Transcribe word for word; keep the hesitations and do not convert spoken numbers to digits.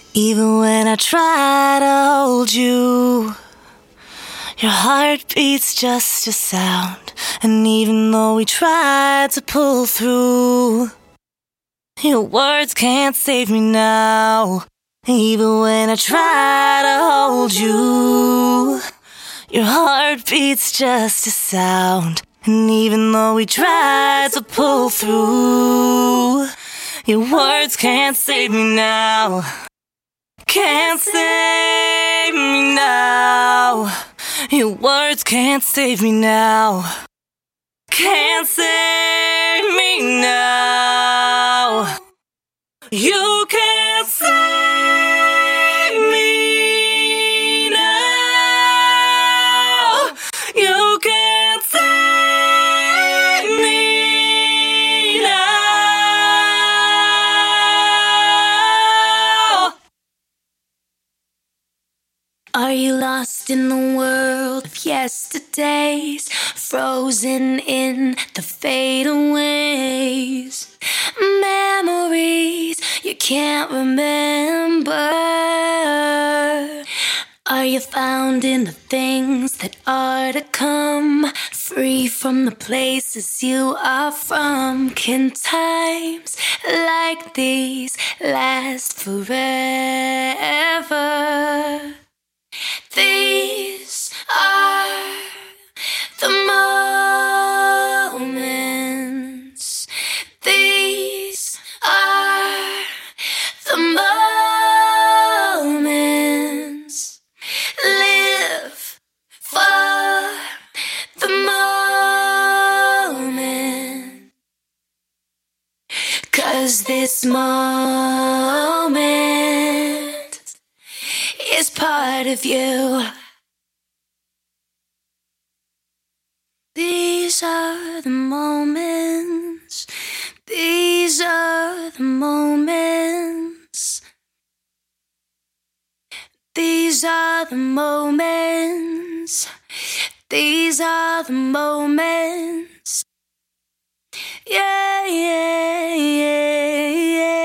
Even when I try to hold you, your heart beats just a sound. And even though we try to pull through, your words can't save me now. Even when I try to hold you, your heart beats just a sound. And even though we try to pull through, your words can't save me now. Can't save me now. Your words can't save me now. Can't save me now. You can't save me now. You can't save me now. Are you lost in the world of yesterdays, frozen in the fadeaways? Memories you can't remember. Are you found in the things that are to come, free from the places you are from? Can times like these last forever? These are the moments. These are the moments. Live for the moment. 'Cause this moment is part of you. These are the moments. These are the moments. These are the moments. These are the moments. Yeah, yeah, yeah, yeah.